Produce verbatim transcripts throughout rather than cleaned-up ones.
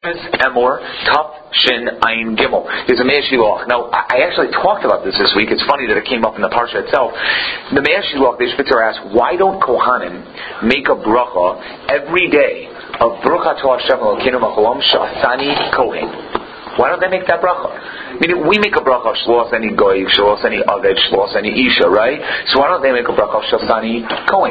Emor Taf Shin Ayin Gimel. There's a Me'er Shiloach. Now, I actually talked about this this week. It's funny that it came up in the parsha itself. The Me'er Shiloach, the Ishbitzer asked, why don't Kohanim make a bracha every day of Baruch Atah Hashem Elokeinu Melech Sha'asani Kohen? Why don't they make that bracha? I mean, we make a bracha of Shlos Ani Goy, Shlos Ani Aved, Shlos Ani Isha, right? So why don't they make a bracha of Shlos Ani Kohen?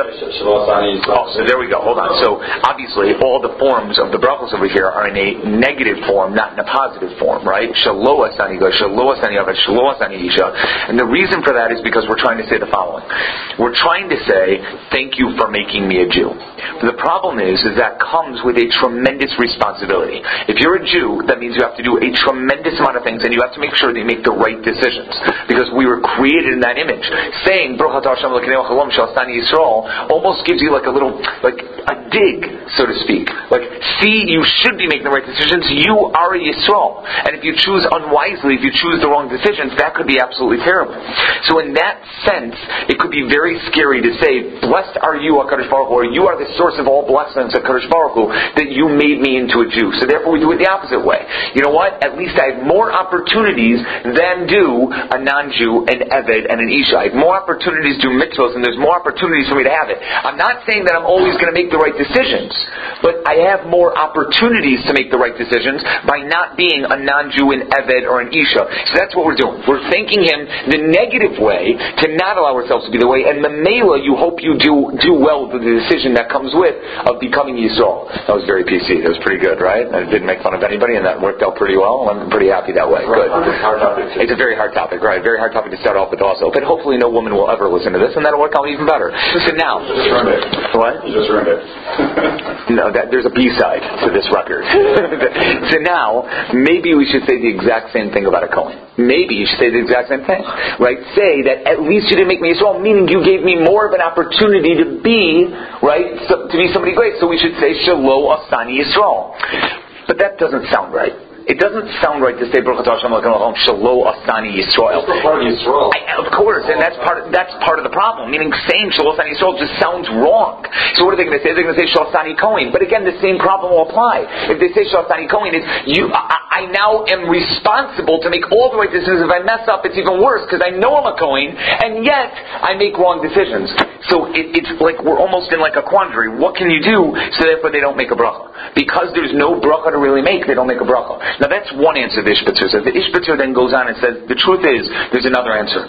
Oh, so there we go. Hold on. So obviously, all the forms of the brachos over here are in a negative form, not in a positive form, right? Shlos Ani Goy, Shlos Ani Aved, Shlos Ani Isha. And the reason for that is because we're trying to say the following: we're trying to say, thank you for making me a Jew. But the problem is, is that comes with a tremendous responsibility. If you're a Jew, that means you have to do a tremendous amount of things, and you have to make sure that you make the right decisions, because we were created in that image. Saying Baruch Atah Hashem Elokeinu Melech Sha'asani Yisrael almost gives you like a little, like a dig, so to speak. Like, see, you should be making the right decisions. You are a Yisrael, and if you choose unwisely, if you choose the wrong decisions, that could be absolutely terrible. So in that sense, it could be very scary to say, blessed are you, HaKadosh Baruch Hu, or you are the source of all blessings, HaKadosh Baruch Hu, that you made me into a Jew. So therefore we do it the opposite way. You know what? At least I have more opportunities than do a non-Jew, an Eved, and an Isha. I have more opportunities to do mitzvahs, and there's more opportunities for me to have it. I'm not saying that I'm always going to make the right decisions, but I have more opportunities to make the right decisions by not being a non-Jew, an Eved, or an Isha. So that's what we're doing. We're thanking him the negative way to not allow ourselves to be the way, and Mamela, you hope you do do well with the decision that comes with of becoming Yisrael. That was very P C. That was pretty good, right? I didn't make fun of anybody, and that worked out pretty well. I'm pretty happy that way. Good. It's a very hard topic, right? Very hard topic to start off with also. But hopefully no woman will ever listen to this, and that'll work out even better. So now... You just ruined it. What? You just ruined it. No, that, there's a B-side to this record. So now, maybe we should say the exact same thing about a Kohen. Maybe you should say the exact same thing. Right? Say that at least you didn't make me Yisrael, meaning you gave me more of an opportunity to be, right, so, to be somebody great. So we should say, Shelo Asani Yisrael. But that doesn't sound right. It doesn't sound right to say Baruch Atah Hashem Elokeinu Melech Shelo Asani Yisrael. Of course, and that's part of, that's part of the problem. Meaning saying Shelo Asani Yisrael just sounds wrong. So what are they going to say? They're going to say Shelo Asani Kohen. But again, the same problem will apply. If they say Shelo Asani Kohen, it's you. I, I now am responsible to make all the right decisions. If I mess up, it's even worse because I know I'm a Kohen, and yet I make wrong decisions. So it, it's like we're almost in like a quandary. What can you do so therefore they don't make a bracha? Because there's no bracha to really make, they don't make a bracha. Now that's one answer the Ishbitzer says. The Ishbitzer then goes on and says, the truth is, there's another answer.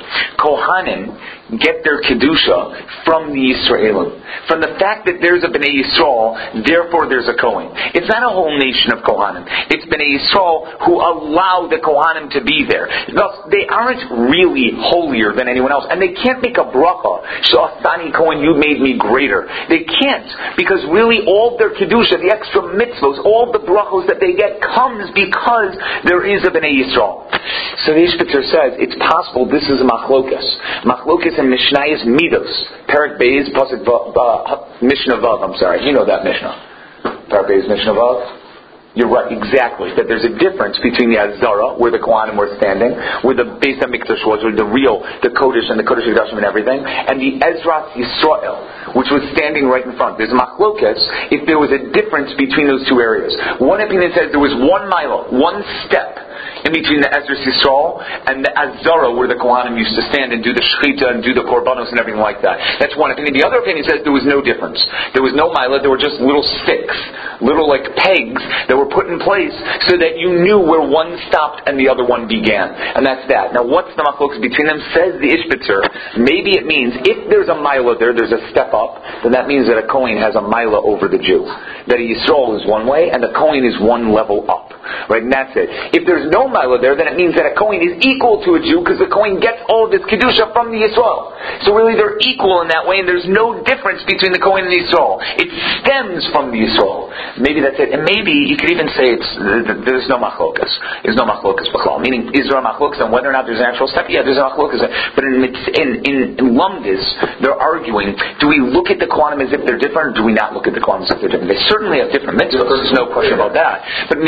Kohanim get their Kedusha from the Yisraelim. From the fact that there's a Bnei Yisrael, therefore there's a Kohen. It's not a whole nation of Kohanim. It's Bnei Yisrael who allow the Kohanim to be there. Thus, they aren't really holier than anyone else. And they can't make a bracha, Sha'asani Kohen, you made me greater. They can't. Because really all their Kedusha, the extra mitzvos, all the brachos that they get comes because there is a Bnei Yisrael. So the Ishbitzer says, it's possible this is a machlokas. Machlokas and Mishnayos Midos. Parak Beis, Pasuk uh, Mishnah Vav, I'm sorry. You know that Mishnah. Parak Beis, Mishnah Vav. You're right, exactly. That there's a difference between the Azara, where the Kohanim were standing, where the Beis HaMikdash was, where the real, the Kodesh and the Kodesh HaKodashim and everything, and the Ezras Yisrael, which was standing right in front. There's machlokas if there was a difference between those two areas. One opinion says there was one mile, one step, in between the Ezras Yisrael and the Azara, where the Kohanim used to stand and do the Shechita and do the Korbanos and everything like that. That's one opinion. The other opinion says there was no difference. There was no milah, there were just little sticks, little like pegs that were put in place so that you knew where one stopped and the other one began. And that's that. Now what's the machlokas between them? Says the Ishbitzer, maybe it means if there's a milah there, there's a step up, then that means that a Kohen has a milah over the Jew. That a Yisrael is one way and the Kohen is one level up. Right? And that's it. If there's no milah there, then it means that a Kohen is equal to a Jew because the Kohen gets all of his Kedusha from the Yisrael. So really they're equal in that way and there's no difference between the Kohen and the Yisrael. It stems from the Yisrael. Maybe that's it. And maybe you could even say it's there's no machlokas. There's no machlokas b'chlal. Meaning, is there a machlokas on whether or not there's an actual step? Yeah, there's a machlokas. But in, in, in, in Lumdis, they're arguing, do we look at the Kohanim as if they're different or do we not look at the Kohanim as if they're different? They certainly have different mitzvahs. There's no question about that. But meaning,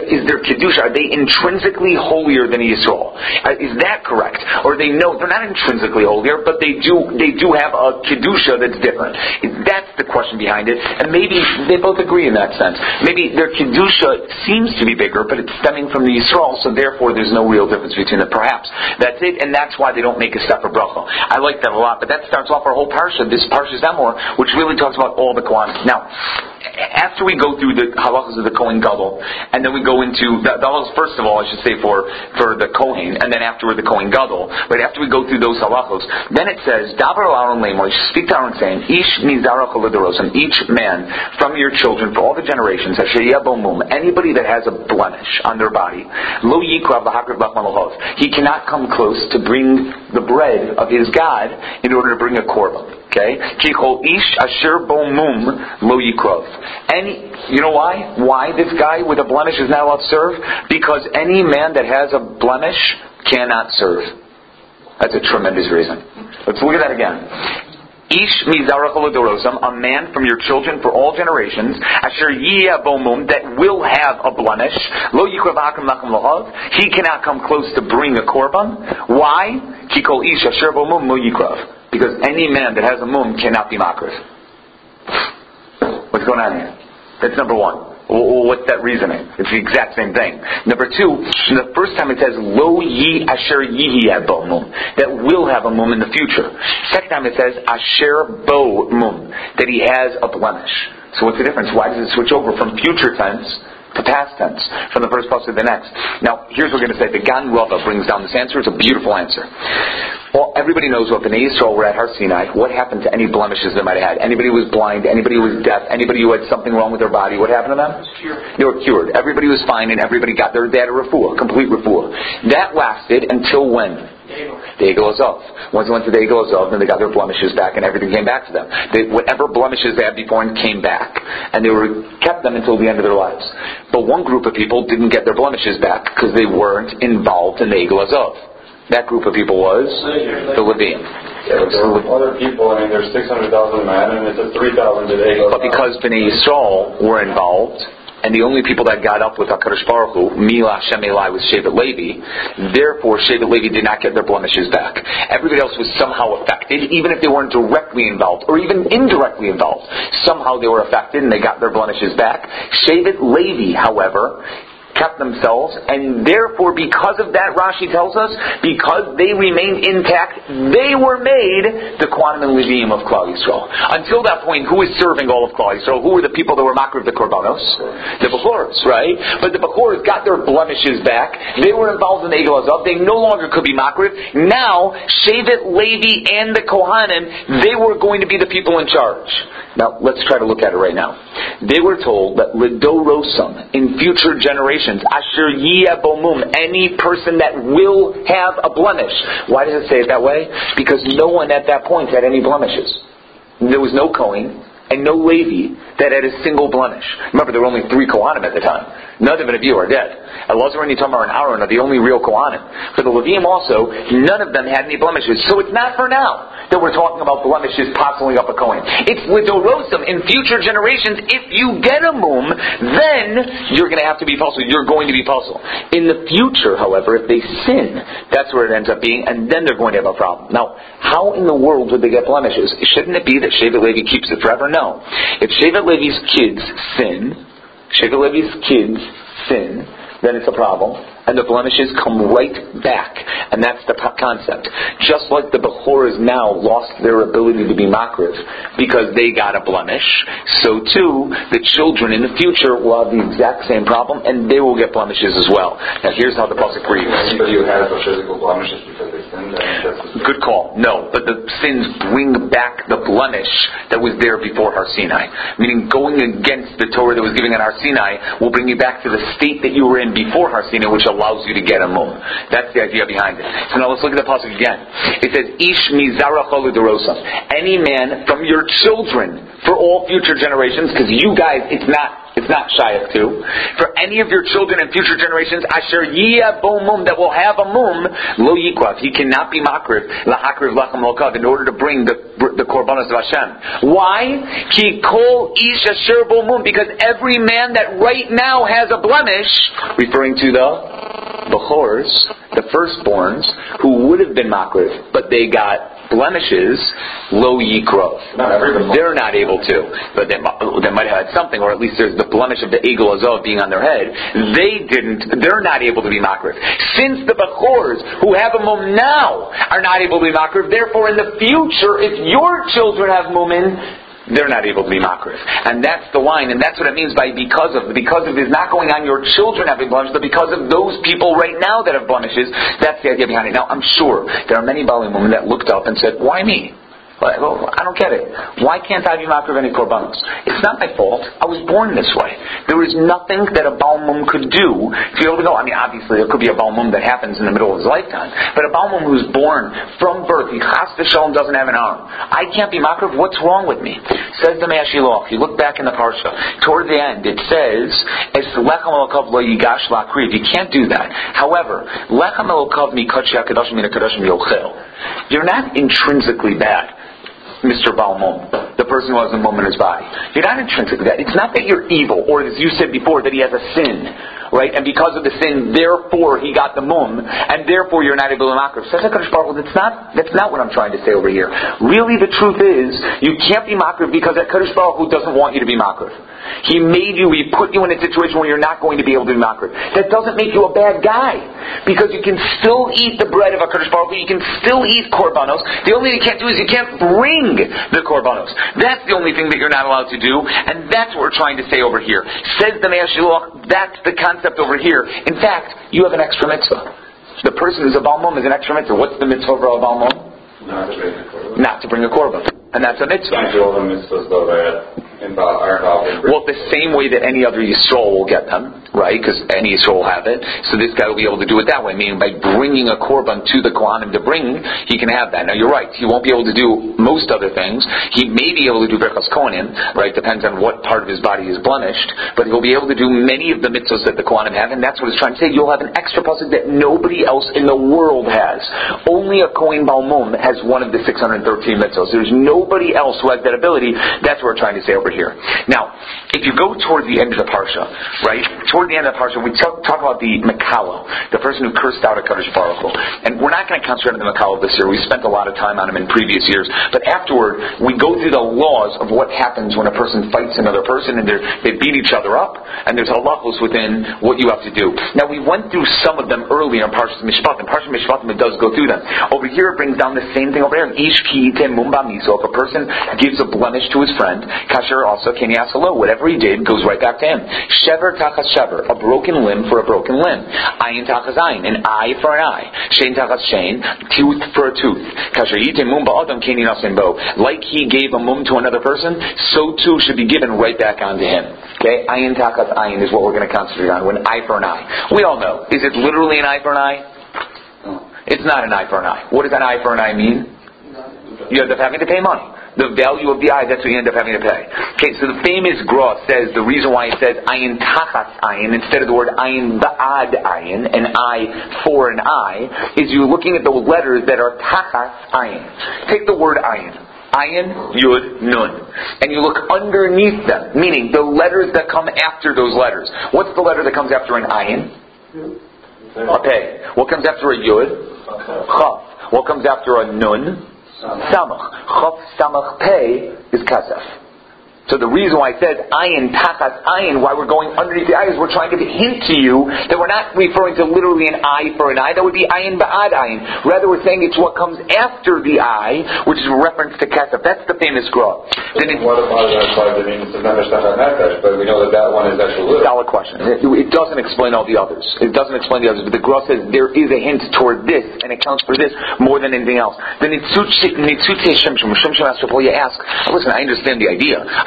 just, is their Kedusha, are they intrinsically holier than Yisrael? Uh, is that correct? Or they know, they're not intrinsically holier, but they do they do have a Kedusha that's different. That's the question behind it. And maybe they both agree in that sense. Maybe their Kedusha seems to be bigger, but it's stemming from the Yisrael, so therefore there's no real difference between them. Perhaps that's it, and that's why they don't make a separate bracha. I like that a lot, but that starts off our whole parsha, this parsha Zemor, which really talks about all the Kohanim. Now, after we go through the halachas of the Kohen Gadol, and then we go into the, the halachas, first of all, I should say for for the Kohen, and then afterward the Kohen Gadol. But after we go through those halachos, then it says, Davar Aaron Lemo, speak to Aaron saying, Ish mizarach olederosim, each man from your children for all the generations, asher yabomum, anybody that has a blemish on their body, lo yikrav lahakriv lach malachov, he cannot come close to bring the bread of his God in order to bring a korban. Okay? Kichol ish asher bomum lo yikrav. Any, you know why? Why this guy with a blemish is not allowed to serve? Because any man that has a blemish cannot serve. That's a tremendous reason. Let's look at that again. Ish mizarach olederosam, a man from your children for all generations, asher yiyah bomum, that will have a blemish, lo yikrav hakam lachem lahav, he cannot come close to bring a korban. Why? Kikol ish asher bomum lo yikrav. Because any man that has a mum cannot be makriv. What's going on here? That's number one. What's that reasoning? It's the exact same thing. Number two, the first time it says, Lo yi asher yihi abo mum, that will have a mum in the future. Second time it says, Asher bo mum, that he has a blemish. So what's the difference? Why does it switch over from future tense to past tense, from the first plus to the next? Now, here's what we're going to say. The Gan Rava brings down this answer. It's a beautiful answer. Well, everybody knows what Bnei Yisrael were at Har Sinai. What happened to any blemishes they might have had? Anybody who was blind, anybody who was deaf, anybody who had something wrong with their body, what happened to them? They were cured. Everybody was fine, and everybody got their, they had a refuah, complete refuah. That lasted until when? The Egel Azov. Once they went to the Egel Azov, then they got their blemishes back, and everything came back to them. They, whatever blemishes they had before came back, and they were kept them until the end of their lives. But one group of people didn't get their blemishes back because they weren't involved in the Egel Azov. That group of people was the Levim. Yeah, but there were other people. I mean, there's six hundred thousand men, and it's a three thousand today. But because Bnei Yisrael were involved, and the only people that got up with HaKadosh Baruch Hu, Mila Hashem Eli, was Shevet Levi, therefore Shevet Levi did not get their blemishes back. Everybody else was somehow affected, even if they weren't directly involved, or even indirectly involved. Somehow they were affected, and they got their blemishes back. Shevet Levi, however, kept themselves, and therefore because of that, Rashi tells us, because they remained intact, they were made the Kohanim and Levim of Klal Yisrael. Until that point, who was serving all of Klal Yisrael? Who were the people that were makriv the korbanos? The Bechoros, right? But the Bechoros got their blemishes back. They were involved in the Egel Azov. They no longer could be makriv. Now, Shevet Levi and the Kohanim, they were going to be the people in charge. Now, let's try to look at it right now. They were told that Lidorosam, in future generations, Asher Yiyah Bomum, any person that will have a blemish. Why does it say it that way? Because no one at that point had any blemishes. There was no Kohen and no Levi that had a single blemish. Remember, there were only three Kohanim at the time. None of you are dead. Elazar and Itamar and Aaron are the only real Kohanim. For the Levim also, none of them had any blemishes. So it's not for now that we're talking about blemishes possibly up a Kohen. It's Lidorosam, in future generations, if you get a mum, then you're going to have to be puzzled. You're going to be puzzled. In the future, however, if they sin, that's where it ends up being, and then they're going to have a problem. Now, how in the world would they get blemishes? Shouldn't it be that Shevet Levi keeps it forever? No. If Shevet Levi's kids sin, Shevet Levi's kids sin, then it's a problem. And the blemishes come right back. And that's the concept. Just like the Bechoros now lost their ability to be makriv because they got a blemish, so too, the children in the future will have the exact same problem, and they will get blemishes as well. Now here's how the pasuk reads. Anybody who has a physical blemishes because they sinned, I mean, that's good call. No, but the sins bring back the blemish that was there before Har Sinai. Meaning going against the Torah that was given at Har Sinai will bring you back to the state that you were in before Har Sinai, which allows you to get a mum. That's the idea behind it. makriv. So now let's look at the pasuk again. It says, Ish mizaracha l'derosam. Any man from your children for all future generations, because you guys, it's not It's not shayach to. For any of your children and future generations, asher yiyah bo mum, that will have a mum, lo yikwav. He cannot be makriv, lahakriv lachem lokav, in order to bring the the korbanos of Hashem. Why? Ki kol ish asher bo mum, because every man that right now has a blemish, referring to the bechors, the firstborns, who would have been makriv, but they got blemishes, lo yikrov. They're not able to, but they, they might have had something, or at least there's the blemish of the egel azov being on their head. They didn't. They're not able to be makriv. Since the bechors who have a mum now are not able to be makriv, therefore in the future, if your children have mumin, they're not able to be makriv. And that's the line, and that's what it means by because of. Because of is not going on your children having blemishes, but because of those people right now that have blemishes. That's the idea behind it. Now, I'm sure there are many Bali women that looked up and said, why me? Well, I don't get it. Why can't I be makriv any korbanos? It's not my fault. I was born this way. There is nothing that a Baal Mum could do to be able to go. I mean, obviously, there could be a Baal Mum that happens in the middle of his lifetime. But a Baal Mum who's born from birth, he chas v'shalom doesn't have an arm. I can't be makriv. What's wrong with me? Says the Mei Shiloh. If you look back in the parsha, toward the end, it says, "Es lechem elokav lo yigash lakriv." You can't do that. However, lechem elokav mikadshei hakadoshim min hakadoshim yochel. You're not intrinsically bad, Mister Baal Mum, the person who has a mum in his body. You're not intrinsically that. It's not that you're evil, or as you said before, that he has a sin, right? And because of the sin, therefore he got the mum, and therefore you're not able to makriv. Says HaKadosh Baruch Hu, that's not, that's not what I'm trying to say over here. Really, the truth is, you can't be makriv because HaKadosh Baruch Hu doesn't want you to be makriv. He made you, He put you in a situation where you're not going to be able to be makriv. That doesn't make you a bad guy, because you can still eat the bread of HaKadosh Baruch Hu, you can still eat korbanos. The only thing you can't do is you can't bring the korbanos. That's the only thing that you're not allowed to do, and that's what we're trying to say over here. Says the Mei Shiloh, that's the concept over here. In fact, you have an extra mitzvah. The person who's a Baal Mum is an extra mitzvah. What's the mitzvah for a Baal Mum? Not to bring a korban. Not to bring a korban. And that's a mitzvah. Can't do all the mitzvahs though that involve, are involved in. Well, the same way that any other Yisrael will get them, right? Because any Yisrael will have it. So this guy will be able to do it that way, meaning by bringing a korban to the Kohanim to bring, he can have that. Now you're right, he won't be able to do most other things. He may be able to do Berchas Kohanim, right? Depends on what part of his body is blemished. But he'll be able to do many of the mitzvahs that the Kohanim have, and that's what it's trying to say. You'll have an extra pasuk that nobody else in the world has. Only a Kohen Baal Mum has one of the six hundred thirteen mitzvahs. There's nobody else who has that ability. That's what we're trying to say over here. Now, if you go toward the end of the parsha, right? Toward the end of the parsha, we talk, talk about the Mekalo, the person who cursed out HaKadosh Baruch Hu. And we're not going to concentrate on the Mekalo this year. We spent a lot of time on him in previous years. But afterward, we go through the laws of what happens when a person fights another person, and they beat each other up, and there's halachos within what you have to do. Now, we went through some of them earlier in Parshas Mishpatim. Parshas Mishpatim, it does go through them. Over here, it brings down the same thing over here. Ish ki yitem mum ba'miso. If a person gives a blemish to his friend, kasher also ken yasalo. Whatever he did goes right back to him. Shever tachas shever, a broken limb for a broken limb. Ayin tachas ayin, an eye for an eye. Shein tachas shein, tooth for a tooth. Kasher yitem mum ba'adam ken yinasin bo. Like he gave a mum to another person, so too should be given right back onto him. Okay, ayin tachas ayin is what we're going to concentrate on. An eye for an eye. We all know. Is it literally an eye for an eye? No. It's not an eye for an eye. What does an eye for an eye mean? You end up having to pay money. The value of the eye, that's what you end up having to pay. Okay, so the famous Gra says, the reason why it says ayin tachas ayin instead of the word ayin ba'ad ayin, an eye for an eye, is you're looking at the letters that are tachas ayin. Take the word ayin. Ayin, Yud, Nun. And you look underneath them, meaning the letters that come after those letters. What's the letter that comes after an ayin? A pei. What comes after a Yud? Chaf. What comes after a Nun? Samach. Chaf, Samach, Pei is Kasaf. So the reason why it says ayin tachas ayin, why we're going underneath the eye, is we're trying to hint to you that we're not referring to literally an eye for an eye. That would be ayin ba'ad ayin. Rather, we're saying it's what comes after the eye, which is a reference to kasaf. That's the famous Gra. Then it, what about that part that means it's another stuff on that, but we know that that one is actually solid question. It, it doesn't explain all the others. It doesn't explain the others, but the Gra says there is a hint toward this, and it counts for this more than anything else. Then Nitzute Shem Shem Shem Shem Asher, you ask, listen, I understand the idea. I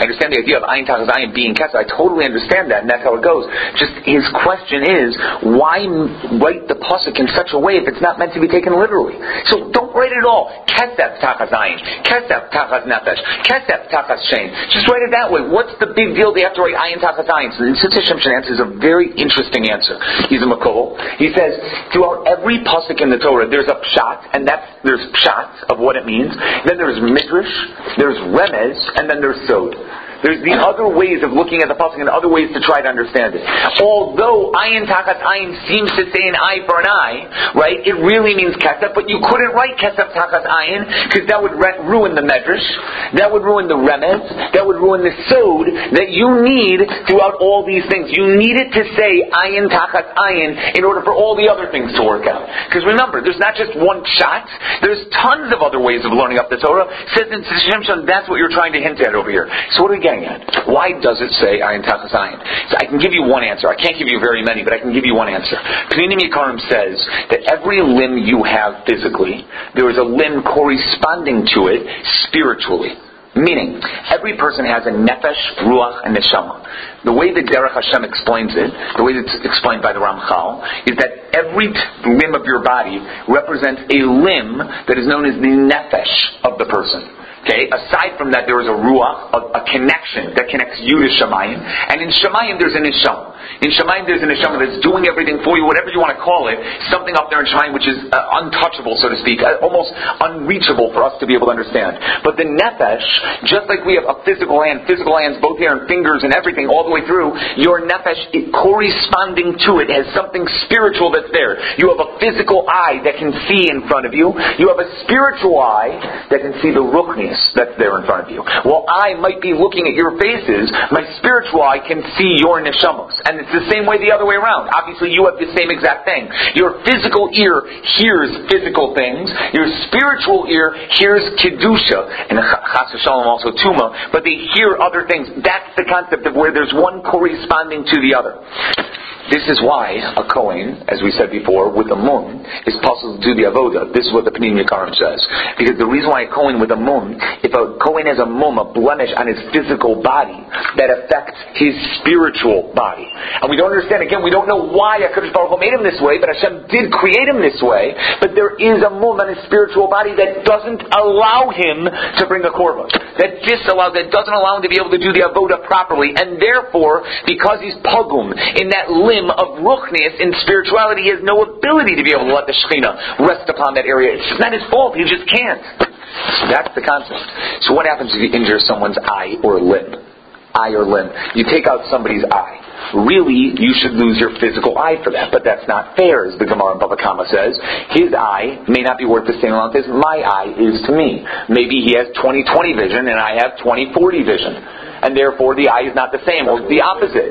I understand the idea of ayin tachas ayin being kesef. I totally understand that, and that's how it goes. Just his question is, why write the pasuk in such a way if it's not meant to be taken literally? So don't write it all. Kesef tachas ayin, kesef tachas nefesh, kesef tachas shein. Just write it that way. What's the big deal? They have to write ayin tachas ayin. So the Tzitz Shimshon answers a very interesting answer. He's a makol. He says throughout every pasuk in the Torah, there's a pshat, and that's there's pshat of what it means. Then there's midrash, there's remez, and then there's sod. There's the other ways of looking at the pasuk and other ways to try to understand it. Although ayin tachas ayin seems to say an eye for an eye, right? It really means kesef, but you couldn't write kesef tachas ayin because that would re- ruin the medrash, that would ruin the remez, that would ruin the sod that you need throughout all these things. You need it to say ayin tachas ayin in order for all the other things to work out. Because remember, there's not just one shot. There's tons of other ways of learning up the Torah. Says in Shimshon, that's what you're trying to hint at over here. So what are we getting at? Why does it say ayin tachas ayin? So I can give you one answer. I can't give you very many, but I can give you one answer. Pninim Yikarim says that every limb you have physically, there is a limb corresponding to it spiritually. Meaning, every person has a nefesh, ruach, and neshama. The way that Derech Hashem explains it, the way that's explained by the Ramchal, is that every t- limb of your body represents a limb that is known as the nefesh of the person. Okay, aside from that, there is a ruach, a, a connection that connects you to Shemayim, and in Shemayim there's an neshama. In Shemayim there's an neshama that's doing everything for you, whatever you want to call it, something up there in Shemayim which is uh, untouchable, so to speak, uh, almost unreachable for us to be able to understand. But the nefesh, just like we have a physical hand, physical hands both here and fingers and everything all the way through, your nefesh, it, corresponding to it, has something spiritual that's there. You have a physical eye that can see in front of you. You have a spiritual eye that can see the ruchnius that's there in front of you. While I might be looking at your faces, my spiritual eye can see your neshamos. And it's the same way the other way around. Obviously you have the same exact thing. Your physical ear hears physical things. Your spiritual ear hears kedusha. And chas v'shalom also tuma. But they hear other things. That's the concept of where there's one corresponding to the other. This is why a Kohen, as we said before, with a mum, is possible to do the avoda. This is what the Pninim Yikarim says. Because the reason why a Kohen with a mum, if a Kohen has a mum, a blemish on his physical body, that affects his spiritual body. And we don't understand, again, we don't know why HaKadosh Baruch Hu made him this way, but Hashem did create him this way, but there is a mum on his spiritual body that doesn't allow him to bring a korban. That disallows, that doesn't allow him to be able to do the avoda properly, and therefore, because he's pogum in that limb of ruchnius in spirituality, he has no ability to be able to let the Shekhinah rest upon that area. It's just not his fault. He just can't. That's the concept. So what happens if you injure someone's eye or limb? Eye or limb. You take out somebody's eye. Really, you should lose your physical eye for that. But that's not fair, as the Gemara in Bava Kama says. His eye may not be worth the same amount as my eye is to me. Maybe he has twenty twenty vision and I have twenty forty vision. And therefore the eye is not the same, or the opposite.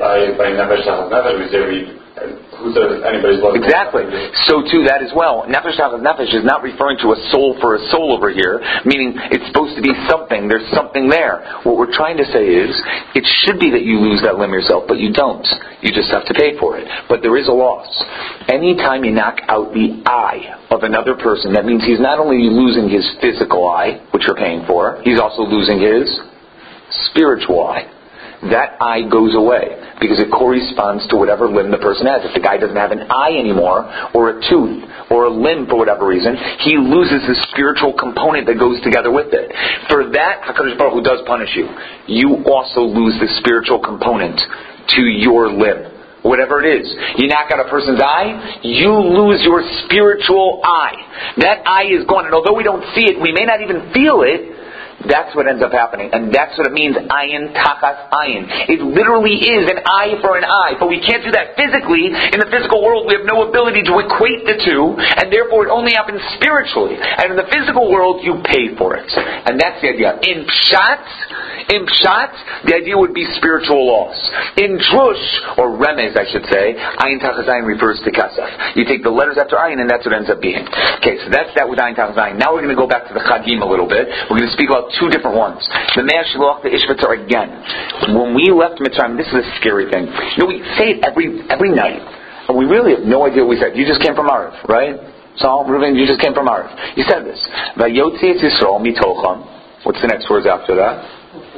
Who says anybody's looking? Exactly. So too that as well. Nefesh tachas nefesh is not referring to a soul for a soul over here, meaning it's supposed to be something. There's something there. What we're trying to say is, it should be that you lose that limb yourself, but you don't. You just have to pay for it. But there is a loss. Anytime you knock out the eye of another person, that means he's not only losing his physical eye, which you're paying for, he's also losing his spiritual eye. That eye goes away because it corresponds to whatever limb the person has. If the guy doesn't have an eye anymore, or a tooth, or a limb for whatever reason, he loses the spiritual component that goes together with it. For that, HaKadosh Baruch Hu does punish you. You also lose the spiritual component to your limb. Whatever it is. You knock out a person's eye, you lose your spiritual eye. That eye is gone. And although we don't see it, we may not even feel it, that's what ends up happening. And that's what it means, ayin tachas ayin. It literally is an eye for an eye. But we can't do that physically. In the physical world, we have no ability to equate the two. And therefore, it only happens spiritually. And in the physical world, you pay for it. And that's the idea. In pshat, in pshat, the idea would be spiritual loss. In drush, or remez, I should say, ayin tachas ayin refers to kasef. You take the letters after ayin, and that's what it ends up being. Okay, so that's that with ayin tachas ayin. Now we're going to go back to the chagim a little bit. We're going to speak about two different ones. The Mea Shiloach, the Ishvatar again. When we left Mitzrayim, this is a scary thing. You know, we say it every every night, and we really have no idea what we said. You just came from Arif, right? So, Reuven, you just came from Arif. You said this. Vayotzi et Yisrael mitocham. What's the next words after that?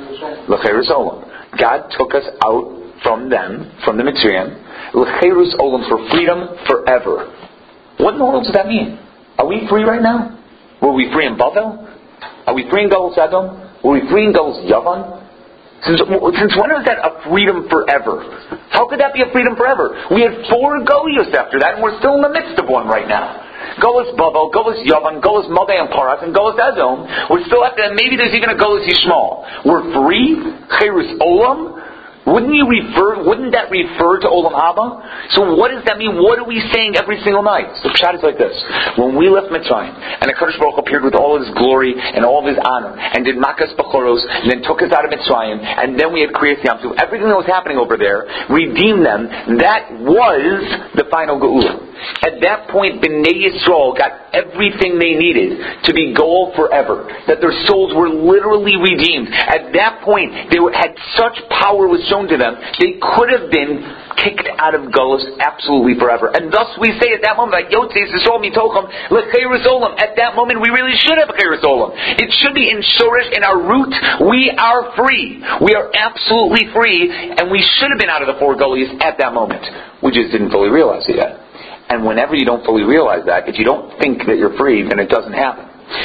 L'cheirus olam. God took us out from them, from the Mitzrayim, l'cheirus olam, for freedom forever. What in the world does that mean? Are we free right now? Were we free in Bavel? Are we free in Galus Edom? Were we free in Galus Yavan? Since, since when is that a freedom forever? How could that be a freedom forever? We had four Goliaths after that, and we're still in the midst of one right now. Golus Bavel, Golus Yavan, Golus Mode and Paras, and Golus Edom. We're still after that. Maybe there's even a Golus Yishmael. We're free? Cheirus Olam? Wouldn't you refer? Wouldn't that refer to Olam Haba? So what does that mean? What are we saying every single night? The pshat is like this: when we left Mitzrayim, and the Kadosh Baruch Hu appeared with all His glory and all of His honor, and did Makas Bachoros, and then took us out of Mitzrayim, and then we had Kriyas Yam Suf, everything that was happening over there, redeemed them. That was the final Geula. At that point, Bnei Yisrael got everything they needed to be goal forever. That their souls were literally redeemed. At that point, they were, had such power was shown to them, they could have been kicked out of Golus absolutely forever. And thus we say at that moment, like Yotzei Yisrael Mitochem L'cheirus Olam. At that moment, we really should have a Cheirus Olam. It should be in Shorish, in our root. We are free. We are absolutely free, and we should have been out of the four Goliaths at that moment. We just didn't fully realize it yet. And whenever you don't fully realize that, if you don't think that you're free, then it doesn't happen.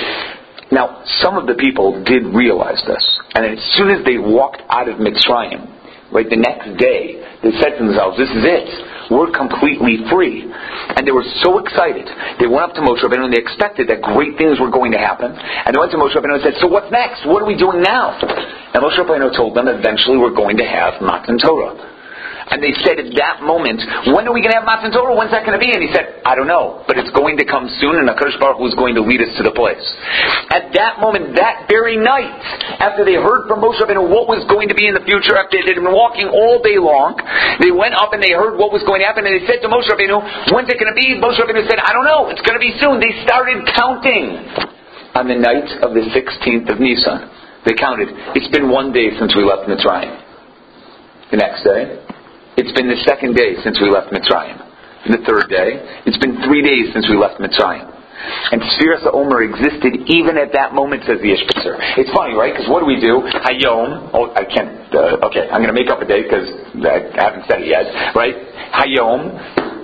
Now, some of the people did realize this. And as soon as they walked out of Mitzrayim, right, the next day, they said to themselves, this is it. We're completely free. And they were so excited. They went up to Moshe Rabbeinu and they expected that great things were going to happen. And they went to Moshe Rabbeinu and said, so what's next? What are we doing now? And Moshe Rabbeinu told them, eventually we're going to have Matan Torah. And they said at that moment, when are we going to have Matan Torah? When's that going to be? And he said, I don't know, but it's going to come soon, and HaKadosh Baruch Hu is going to lead us to the place. At that moment, that very night, after they heard from Moshe Rabbeinu what was going to be in the future, after they had been walking all day long, they went up and they heard what was going to happen, and they said to Moshe Rabbeinu, when's it going to be? Moshe Rabbeinu said, I don't know, it's going to be soon. They started counting. On the night of the sixteenth of Nisan, they counted. It's been one day since we left Mitzrayim. The next day, it's been the second day since we left Mitzrayim. The third day, it's been three days since we left Mitzrayim. And Sfiras HaOmer existed even at that moment, says the Ishbitzer. It's funny, right? Because what do we do? Hayom. Oh, I can't. Uh, okay, I'm going to make up a date because I haven't said it yet. Right? Hayom.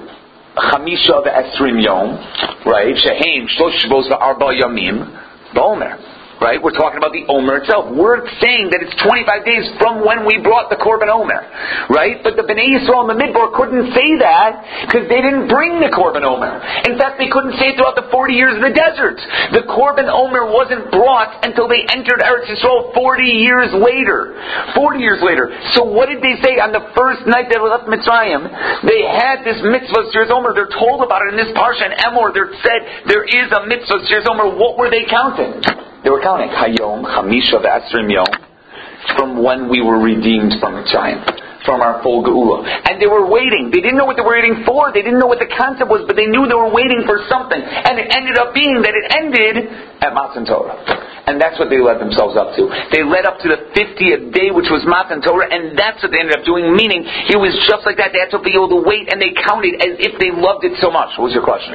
Chamisha ve'esrim yom. Right? Sheheim shlosh shvos ve'arba yamim. Ba'omer. Right? We're talking about the Omer itself. We're saying that it's twenty-five days from when we brought the Korban Omer. Right? But the Bnei Yisrael in the Midbar couldn't say that because they didn't bring the Korban Omer. In fact, they couldn't say it throughout the forty years in the desert. The Korban Omer wasn't brought until they entered Eretz Yisrael forty years later. forty years later. So what did they say on the first night they left Mitzrayim? They had this mitzvah, Sfiras Omer. They're told about it in this parsha, and Emor, they're said there is a mitzvah, Sfiras Omer. What were they counting? They were counting Hayom, Chamisha, V'Asrim Yom, from when we were redeemed from Mitzrayim, from our full Geula. And they were waiting. They didn't know what they were waiting for. They didn't know what the concept was, but they knew they were waiting for something. And it ended up being that it ended at Matan Torah. And that's what they led themselves up to. They led up to the fiftieth day, which was Matan Torah, and that's what they ended up doing. Meaning, it was just like that. They had to be able to wait, and they counted as if they loved it so much. What was your question?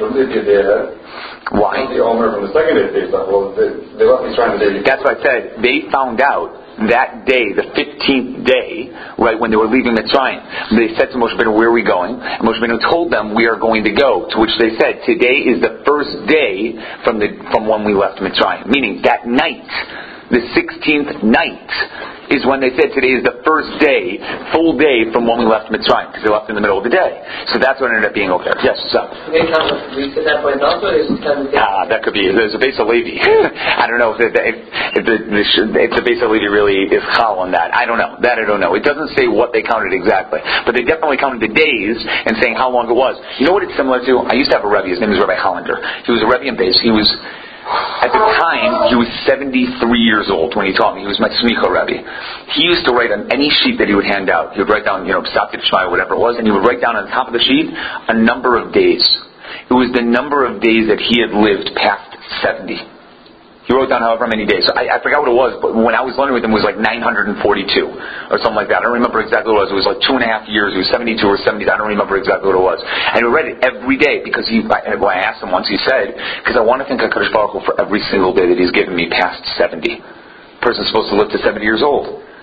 Why? The Omer from the second day they stopped. Well, they, they left Mitzrayim the day before. That's what I said. They found out that day, the fifteenth day, right when they were leaving Mitzrayim. They said to Moshe Rabbeinu, "Where are we going?" And Moshe Rabbeinu told them, "We are going to go." To which they said, "Today is the first day from the from when we left Mitzrayim." Meaning that night, the sixteenth night, is when they said today is the first day, full day from when we left Mitzrayim, because they left in the middle of the day. So that's what ended up being okay. Yes, so. They count weeks at that point also, or is it kind of Ah, that could be. There's a base of Levi. I don't know if, it, if, if, the, if the base of Levi really is chal on that. I don't know. That I don't know. It doesn't say what they counted exactly. But they definitely counted the days and saying how long it was. You know what it's similar to? I used to have a Rebbe. His name is Rabbi Hollander. He was a Rebbe in base. He was... At the time, he was seventy-three years old when he taught me. He was my Smicha Rebbe. He used to write on any sheet that he would hand out. He would write down, you know, Psat Shmai, whatever it was, and he would write down on the top of the sheet a number of days. It was the number of days that he had lived past seventy. He wrote down however many days. So I, I forgot what it was, but when I was learning with him, it was like nine hundred forty-two or something like that. I don't remember exactly what it was. It was like two and a half years. It was seventy-two or seventy. I don't remember exactly what it was. And he read it every day because he. I, when I asked him once, he said, "Because I want to thank HaKadosh Baruch Hu for every single day that He's given me past seventy. A person's supposed to live to seventy years old."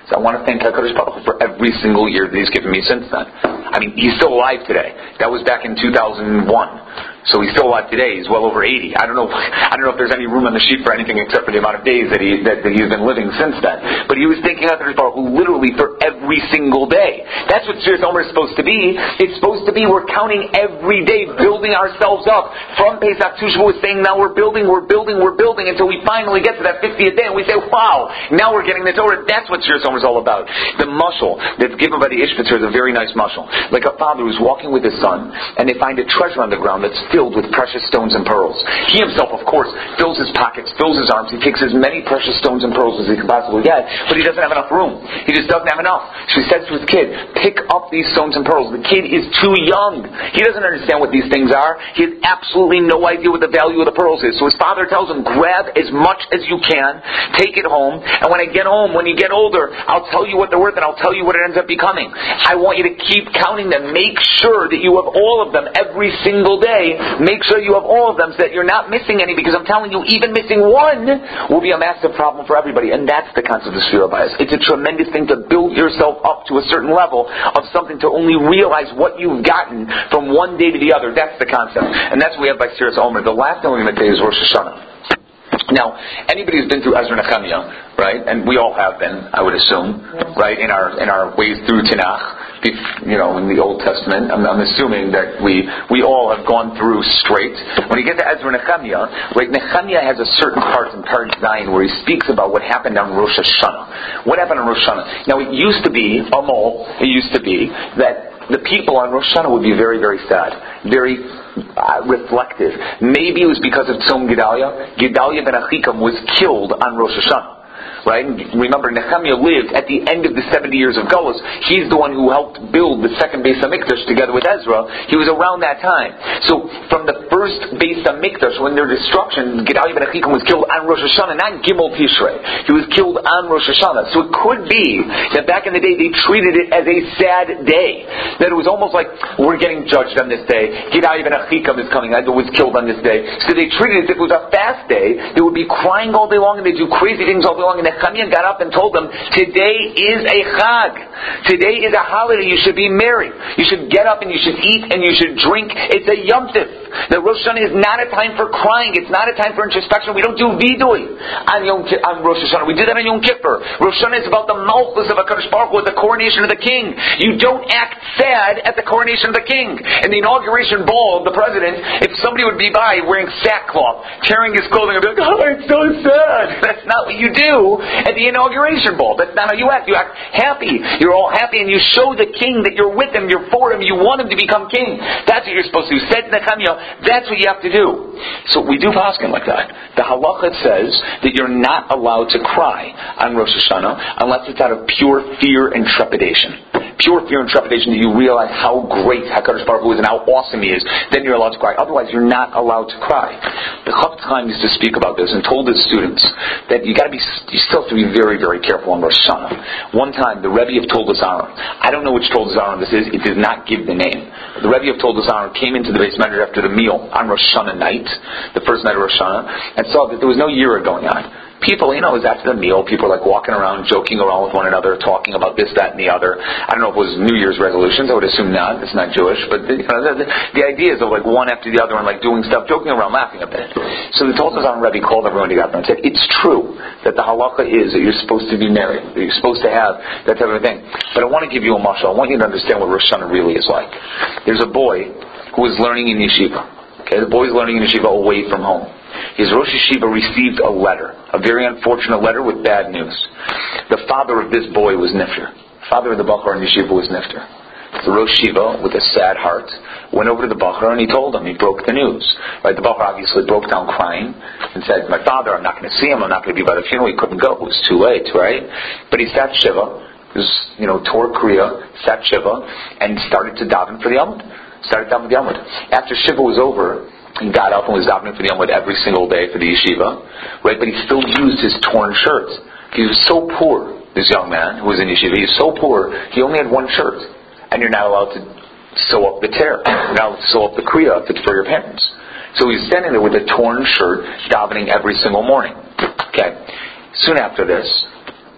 So I want to thank HaKadosh Baruch Hu for every single year that He's given me since then. I mean, He's still alive today. That was back in two thousand one. So He's still alive today. He's well over eighty. I don't know. I don't know if there's any room on the sheet for anything except for the amount of days that he that, that He's been living since then. But He was thanking HaKadosh Baruch Hu literally for every single day. That's what Sfiras Omer is supposed to be. It's supposed to be we're counting every day, building ourselves up from Pesach to Shavuot, saying now we're building, we're building, we're building until we finally get to that fiftieth day, and we say, wow, now we're getting the Torah. That's what Sfiras Omer is all about. The mashal that's given by the Ishbitzer is a very nice mashal. Like a father who's walking with his son, and they find a treasure on the ground that's filled with precious stones and pearls. He himself, of course, fills his pockets, fills his arms. He takes as many precious stones and pearls as he can possibly get, but he doesn't have enough room. He just doesn't have enough. So he says to his kid, pick up these stones and pearls. The kid is too young. He doesn't understand what these things are. He has absolutely no idea what the value of the pearls is. So his father tells him, grab as much as you can, take it home, and when I get home, when you get older, I'll tell you what they're worth and I'll tell you what it ends up becoming. I want you to keep counting them. Make sure that you have all of them every single day. Make sure you have all of them so that you're not missing any, because I'm telling you, even missing one will be a massive problem for everybody. And that's the concept of Sfira Bayis. It's a tremendous thing to build yourself up to a certain level of something, to only realize what you've gotten from one day to the other. That's the concept. And that's what we have by Sfiras Omer. The last thing we're going to tell you is Rosh Hashanah. Now, anybody who's been through Ezra Nehemiah, right, and we all have been, I would assume, right, in our in our ways through Tanakh, you know, in the Old Testament, I'm, I'm assuming that we we all have gone through straight. When you get to Ezra Nehemiah, right, Nehemiah has a certain part in Parag Zayin where he speaks about what happened on Rosh Hashanah. What happened on Rosh Hashanah? Now, it used to be, Amol, it used to be that the people on Rosh Hashanah would be very, very sad, very uh, reflective. Maybe it was because of Tzom Gedalia. Gedalia ben Achikam was killed on Rosh Hashanah. Right? And remember, Nehemiah lived at the end of the seventy years of Golus. He's the one who helped build the second Beis HaMikdash together with Ezra. He was around that time. So, from the first Beis HaMikdash, when their destruction, Gedalia ben Achikam was killed on Rosh Hashanah, not Gimel Tishrei. He was killed on Rosh Hashanah. So it could be that back in the day they treated it as a sad day. That it was almost like, we're getting judged on this day. Gedalia ben Achikam is coming, I was killed on this day. So they treated it as if it was a fast day. They would be crying all day long and they do crazy things all day long. And Nehemiah got up and told them, today is a chag. Today is a holiday. You should be merry. You should get up and you should eat and you should drink. It's a Yom Tif. The Rosh Hashanah is not a time for crying. It's not a time for introspection. We don't do vidui on, Yom, on Rosh Hashanah. We do that on Yom Kippur. Rosh Hashanah is about the malchus of HaKadosh Baruch Hu, the coronation of the king. You don't act sad at the coronation of the king. In the inauguration ball of the president, if somebody would be by wearing sackcloth, tearing his clothing, and be like, oh, it's so sad. That's not what you do at the inauguration ball. That's not how you act. You act happy. You're all happy and you show the king that you're with him, you're for him, you want him to become king. That's what you're supposed to do. Said Nehemiah, that's what you have to do. So we do paskin like that. The halacha says that you're not allowed to cry on Rosh Hashanah unless it's out of pure fear and trepidation. Pure fear and trepidation that you realize how great HaKadosh Baruch Hu is and how awesome He is. Then you're allowed to cry. Otherwise, you're not allowed to cry. The Chafetz Chaim used to speak about this and told his students that you got to be, you still have to be very, very careful on Rosh Hashanah. One time, the Rebbe of Toldos Aaron, I don't know which Toldos Aaron this is. It does not give the name. The Rebbe of Toldos Aaron came into the Beis Medrash after the meal on Rosh Hashanah night, the first night of Rosh Hashanah, and saw that there was no yira going on. People, you know, it was after the meal, people are like walking around, joking around with one another, talking about this, that, and the other. I don't know if it was New Year's resolutions, I would assume not, it's not Jewish, but the, you know, the, the, the idea is of like one after the other and like doing stuff, joking around, laughing a bit. So the Toldos Aaron Rebbe called everyone together and said, it's true that the halacha is that you're supposed to be married, that you're supposed to have that type of thing. But I want to give you a mashal, I want you to understand what Rosh Hashanah really is like. There's a boy who is learning in yeshiva. Okay, the boy's learning in yeshiva away from home. His Rosh Yeshiva received a letter, a very unfortunate letter with bad news. The father of this boy was Nifter. The father of the Bachar in Yeshiva was Nifter. The Rosh Yeshiva, with a sad heart, went over to the Bachar and he told him, he broke the news. Right, the Bachar obviously broke down crying and said, my father, I'm not going to see him, I'm not going to be by the funeral. He couldn't go, it was too late, right? But he sat Shiva, he was, you know, tore Kriya, sat Shiva, and started to daven for the Yamud. Started davening for the Yamud. After Shiva was over, he got up and was davening for the Yamud every single day for the yeshiva, right? But he still used his torn shirt. He was so poor, this young man who was in yeshiva, he was so poor, he only had one shirt. And you're not allowed to sew up the tear. You're not allowed to sew up the kriya if it's for your parents. So he's standing there with a torn shirt, davening every single morning. Okay. Soon after this,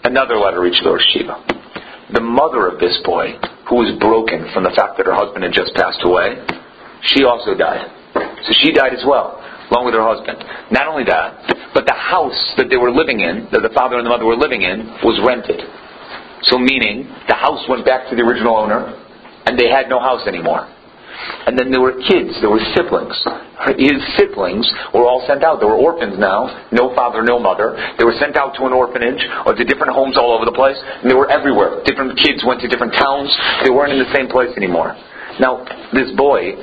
Another letter reached the Rosh Yeshiva. The mother of this boy, who was broken from the fact that her husband had just passed away, she also died. So she died as well, along with her husband. Not only that, but the house that they were living in, that the father and the mother were living in, was rented. So meaning, the house went back to the original owner, and they had no house anymore. And then there were kids, there were siblings. His siblings were all sent out. They were orphans now, no father, no mother. They were sent out to an orphanage or to different homes all over the place. And they were everywhere. Different kids went to different towns. They weren't in the same place anymore. Now, this boy,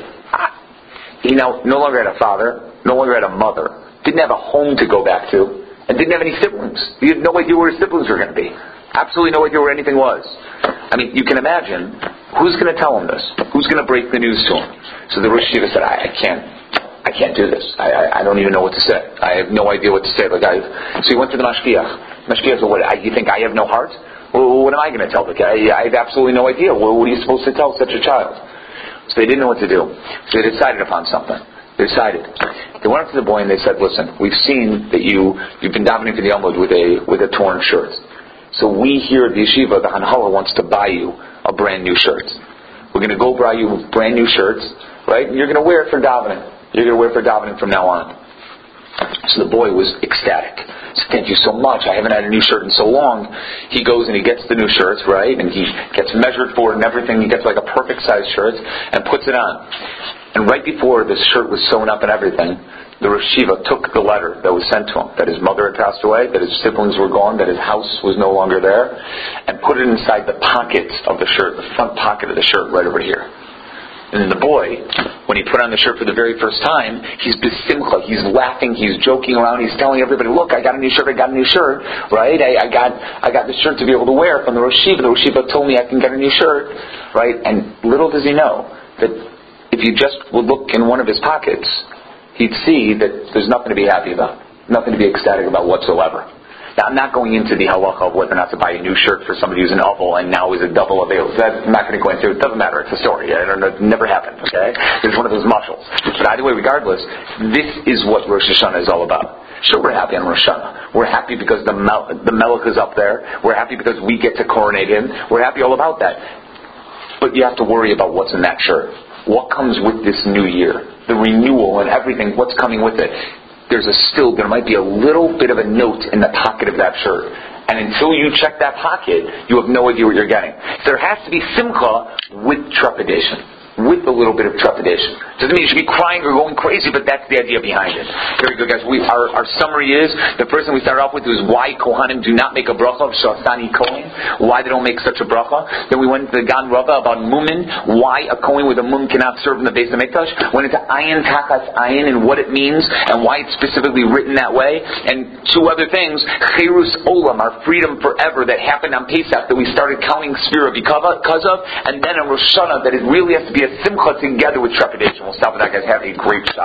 he now no longer had a father, no longer had a mother, didn't have a home to go back to, and didn't have any siblings. He had no idea where his siblings were going to be. Absolutely no idea where anything was. I mean, you can imagine, who's going to tell him this? Who's going to break the news to him? So the Rosh Yeshiva said, I, I can't, I can't do this. I, I, I don't even know what to say. I have no idea what to say. Like I, so he went to the Mashgiach. Mashgiach said, what, I, you think I have no heart? Well, what am I going to tell the guy? I, I have absolutely no idea. Well, what are you supposed to tell such a child? So they didn't know what to do. So they decided upon something. They decided. They went up to the boy and they said, listen, we've seen that you, you've been davening for the Talmud with a, with a torn shirt. So we here at the yeshiva, the Hanhala, wants to buy you a brand new shirt. We're going to go buy you brand new shirts, right? And you're going to wear it for davening. You're going to wear it for davening from now on. So the boy was ecstatic. He said, thank you so much. I haven't had a new shirt in so long. He goes and he gets the new shirts, right? And he gets measured for it and everything. He gets like a perfect size shirt and puts it on. And right before this shirt was sewn up and everything, the Rosh Yeshiva took the letter that was sent to him, that his mother had passed away, that his siblings were gone, that his house was no longer there, and put it inside the pocket of the shirt, the front pocket of the shirt right over here. And then the boy, when he put on the shirt for the very first time, he's besimcha, he's laughing, he's joking around, he's telling everybody, look, I got a new shirt, I got a new shirt, right? I, I got I got this shirt to be able to wear from the Rosh Yeshiva. The Rosh Yeshiva told me I can get a new shirt, right? And little does he know that if you just would look in one of his pockets, he'd see that there's nothing to be happy about, nothing to be ecstatic about whatsoever. Now, I'm not going into the halacha of whether or not to buy a new shirt for somebody who's an oval and now is a double available. So I'm not going to go into it. It doesn't matter. It's a story. I don't know. It never happened. Okay? It's one of those muscles. But either way, regardless, this is what Rosh Hashanah is all about. Sure, we're happy on Rosh Hashanah. We're happy because the Mel- the Melech is up there. We're happy because we get to coronate him. We're happy all about that. But you have to worry about what's in that shirt. What comes with this new year? The renewal and everything. What's coming with it? There's a still, there might be a little bit of a note in the pocket of that shirt. And until you check that pocket, you have no idea what you're getting. So there has to be simcha with trepidation. With a little bit of trepidation. Doesn't mean you should be crying or going crazy, but that's the idea behind it. Very good, guys. We, our, our summary is, the first thing we started off with was why Kohanim do not make a bracha of Shasani Kohen. Why they don't make such a bracha. Then we went to the Gan Rava about Mumin. Why a Kohen with a Mum cannot serve in the base of Mikdash. Went into Ayin Takas Ayin and what it means and why it's specifically written that way. And two other things, Cherus Olam, our freedom forever that happened on Pesach that we started counting Sfira because of. And then on Rosh Hashanah that it really has to be a simcha together with trepidation. We'll stop with that, guys. Have a great shot.